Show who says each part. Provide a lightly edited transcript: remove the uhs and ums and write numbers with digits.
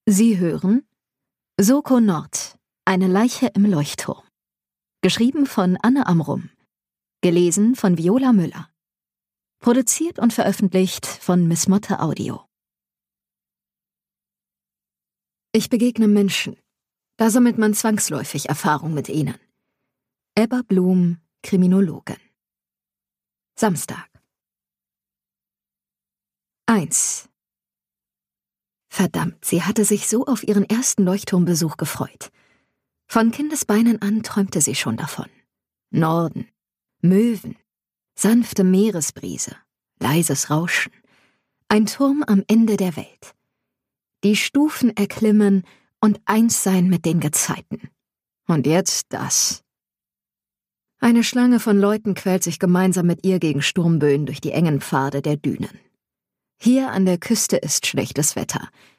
Speaker 1: Sie hören Soko Nord, eine Leiche im Leuchtturm. Geschrieben von Anne Amrum. Gelesen von Viola Müller. Produziert und veröffentlicht von Miss Motte Audio. Ich begegne Menschen. Da sammelt man zwangsläufig Erfahrung mit ihnen. Ebba Blum, Kriminologin. Samstag. 1. Verdammt, sie hatte sich so auf ihren ersten Leuchtturmbesuch gefreut. Von Kindesbeinen an träumte sie schon davon. Norden, Möwen, sanfte Meeresbrise, leises Rauschen. Ein Turm am Ende der Welt. Die Stufen erklimmen und eins sein mit den Gezeiten. Und jetzt das. Eine Schlange von Leuten quält sich gemeinsam mit ihr gegen Sturmböen durch die engen Pfade der Dünen. Hier an der Küste ist schlechtes Wetter.